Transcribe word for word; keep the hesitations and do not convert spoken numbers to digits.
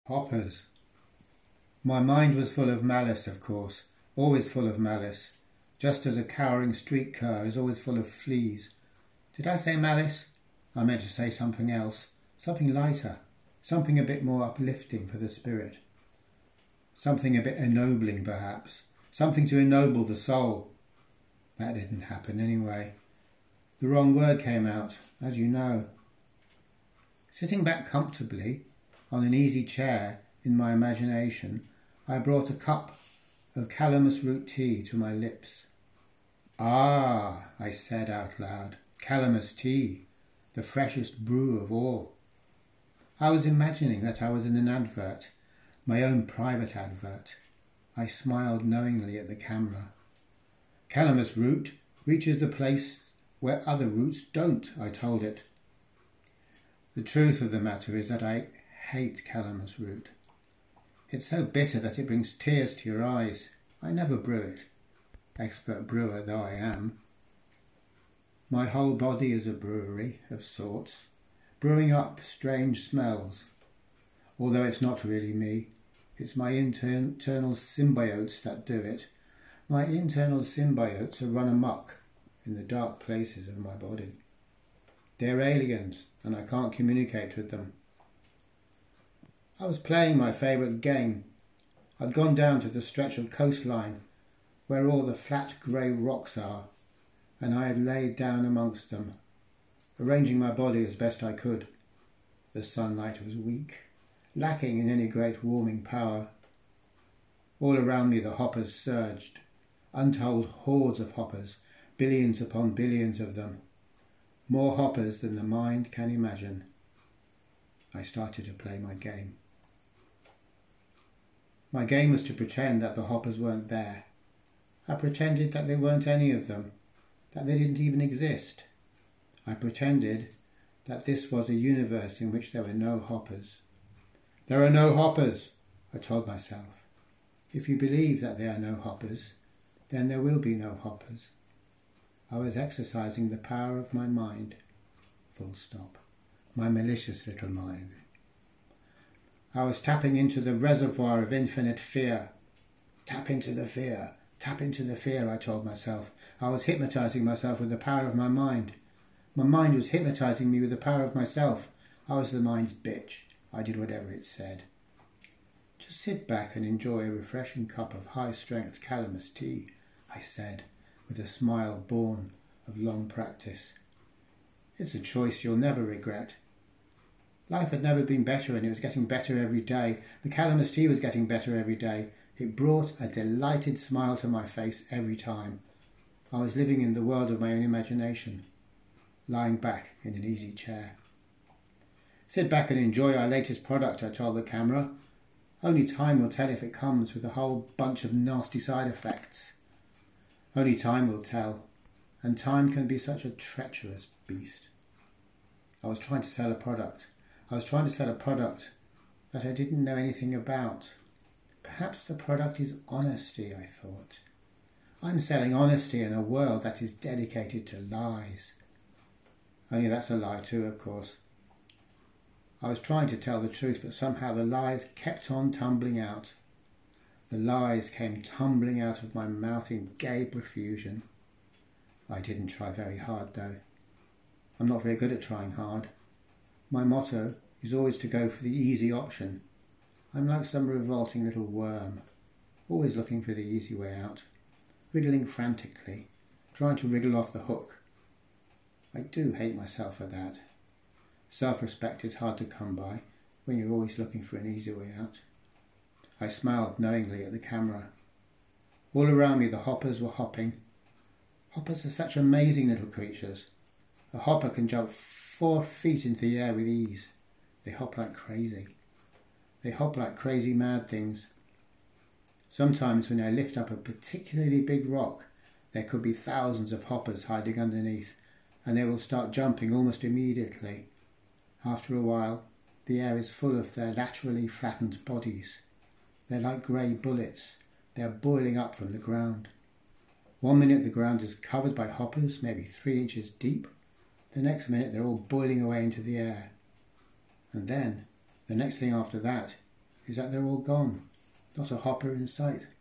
Hoppers. My mind was full of malice, of course, always full of malice, just as a cowering street car is always full of fleas. Did I say malice? I meant to say something else, something lighter, something a bit more uplifting for the spirit. Something a bit ennobling, perhaps, something to ennoble the soul. That didn't happen anyway. The wrong word came out, as you know. Sitting back comfortably on an easy chair in my imagination, I brought a cup of calamus root tea to my lips. Ah, I said out loud, calamus tea, the freshest brew of all. I was imagining that I was in an advert, my own private advert. I smiled knowingly at the camera. Calamus root reaches the place where other roots don't, I told it. The truth of the matter is that I hate calamus root. It's so bitter that it brings tears to your eyes. I never brew it, expert brewer though I am. My whole body is a brewery of sorts, brewing up strange smells. Although it's not really me, it's my inter- internal symbiotes that do it. My internal symbiotes are run amok in the dark places of my body. They're aliens, and I can't communicate with them. I was playing my favourite game. I'd gone down to the stretch of coastline where all the flat grey rocks are, and I had laid down amongst them, arranging my body as best I could. The sunlight was weak, lacking in any great warming power. All around me the hoppers surged, untold hordes of hoppers, billions upon billions of them, more hoppers than the mind can imagine. I started to play my game. My game was to pretend that the hoppers weren't there. I pretended that there weren't any of them, that they didn't even exist. I pretended that this was a universe in which there were no hoppers. There are no hoppers, I told myself. If you believe that there are no hoppers, then there will be no hoppers. I was exercising the power of my mind. Full stop. My malicious little mind. I was tapping into the reservoir of infinite fear. Tap into the fear. Tap into the fear, I told myself. I was hypnotizing myself with the power of my mind. My mind was hypnotizing me with the power of myself. I was the mind's bitch. I did whatever it said. Just sit back and enjoy a refreshing cup of high-strength calamus tea, I said, with a smile born of long practice. It's a choice you'll never regret. Life had never been better, and it was getting better every day. The calamus tea was getting better every day. It brought a delighted smile to my face every time. I was living in the world of my own imagination, lying back in an easy chair. Sit back and enjoy our latest product, I told the camera. Only time will tell if it comes with a whole bunch of nasty side effects. Only time will tell, and time can be such a treacherous beast. I was trying to sell a product. I was trying to sell a product that I didn't know anything about. Perhaps the product is honesty, I thought. I'm selling honesty in a world that is dedicated to lies. Only that's a lie too, of course. I was trying to tell the truth, but somehow the lies kept on tumbling out. The lies came tumbling out of my mouth in gay profusion. I didn't try very hard, though. I'm not very good at trying hard. My motto is always to go for the easy option. I'm like some revolting little worm, always looking for the easy way out, wriggling frantically, trying to wriggle off the hook. I do hate myself for that. Self-respect is hard to come by when you're always looking for an easy way out. I smiled knowingly at the camera. All around me the hoppers were hopping. Hoppers are such amazing little creatures. A hopper can jump four feet into the air with ease. They hop like crazy. They hop like crazy mad things. Sometimes when I lift up a particularly big rock, there could be thousands of hoppers hiding underneath, and they will start jumping almost immediately. After a while, the air is full of their laterally flattened bodies. They're like grey bullets. They're boiling up from the ground. One minute the ground is covered by hoppers, maybe three inches deep. The next minute they're all boiling away into the air. And then, the next thing after that, is that they're all gone. Not a hopper in sight.